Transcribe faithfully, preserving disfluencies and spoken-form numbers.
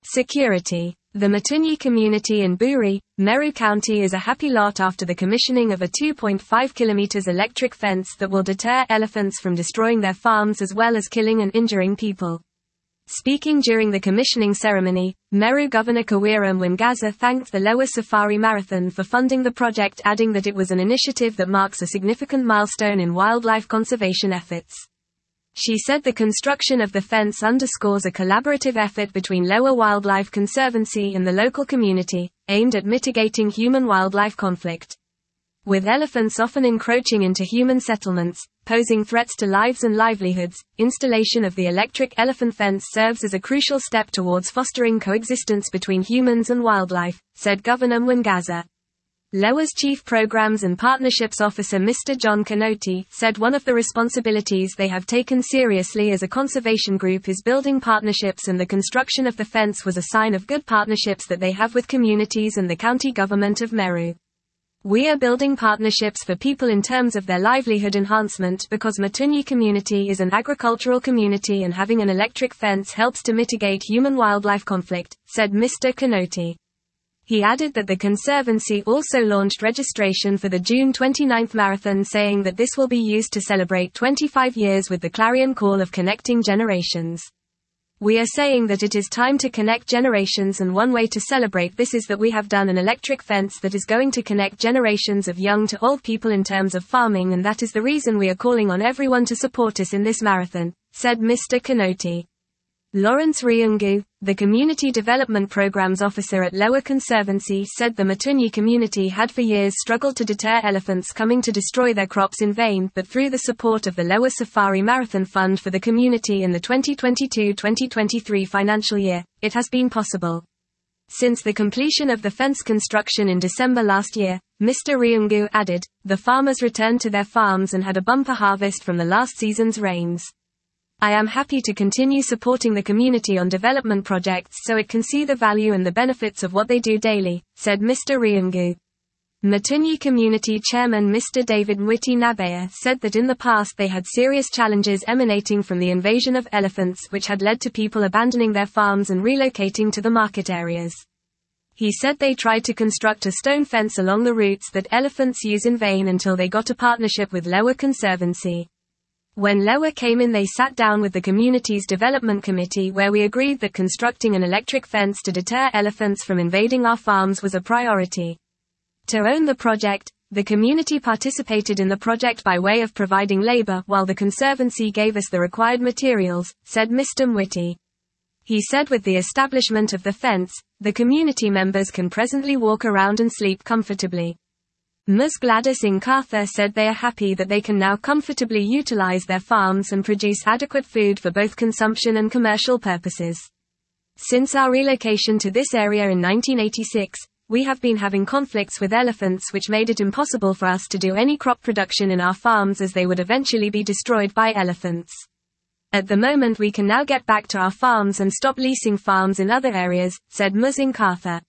Security. The Matunyi community in Buri, Meru County is a happy lot after the commissioning of a two point five kilometers electric fence that will deter elephants from destroying their farms as well as killing and injuring people. Speaking during the commissioning ceremony, Meru Governor Kawira Mwangaza thanked the Lower Safari Marathon for funding the project, adding that it was an initiative that marks a significant milestone in wildlife conservation efforts. She said the construction of the fence underscores a collaborative effort between Lower Wildlife Conservancy and the local community, aimed at mitigating human-wildlife conflict. With elephants often encroaching into human settlements, posing threats to lives and livelihoods, installation of the electric elephant fence serves as a crucial step towards fostering coexistence between humans and wildlife, said Governor Mwangaza. Lower's Chief Programs and Partnerships Officer Mister John Kanoti said one of the responsibilities they have taken seriously as a conservation group is building partnerships, and the construction of the fence was a sign of good partnerships that they have with communities and the county government of Meru. We are building partnerships for people in terms of their livelihood enhancement because Matunyi community is an agricultural community and having an electric fence helps to mitigate human-wildlife conflict, said Mister Kanoti. He added that the Conservancy also launched registration for the June twenty-ninth marathon, saying that this will be used to celebrate twenty-five years with the clarion call of connecting generations. We are saying that it is time to connect generations, and one way to celebrate this is that we have done an electric fence that is going to connect generations of young to old people in terms of farming, and that is the reason we are calling on everyone to support us in this marathon, said Mister Kanoti. Lawrence Riungu, the Community Development Programs Officer at Lower Conservancy, said the Matunyi community had for years struggled to deter elephants coming to destroy their crops in vain, but through the support of the Lower Safari Marathon Fund for the community in the twenty twenty-two twenty twenty-three financial year, it has been possible. Since the completion of the fence construction in December last year, Mister Riungu added, the farmers returned to their farms and had a bumper harvest from the last season's rains. I am happy to continue supporting the community on development projects so it can see the value and the benefits of what they do daily, said Mister Riungu. Matunyi Community Chairman Mister David Mwiti Nabea said that in the past they had serious challenges emanating from the invasion of elephants, which had led to people abandoning their farms and relocating to the market areas. He said they tried to construct a stone fence along the routes that elephants use in vain until they got a partnership with Lower Conservancy. When Lower came in, they sat down with the community's development committee where we agreed that constructing an electric fence to deter elephants from invading our farms was a priority. To own the project, the community participated in the project by way of providing labor while the Conservancy gave us the required materials, said Mister Mwiti. He said with the establishment of the fence, the community members can presently walk around and sleep comfortably. Ms Gladys Nkatha said they are happy that they can now comfortably utilize their farms and produce adequate food for both consumption and commercial purposes. Since our relocation to this area in nineteen eighty-six, we have been having conflicts with elephants which made it impossible for us to do any crop production in our farms as they would eventually be destroyed by elephants. At the moment we can now get back to our farms and stop leasing farms in other areas, said Ms Nkatha.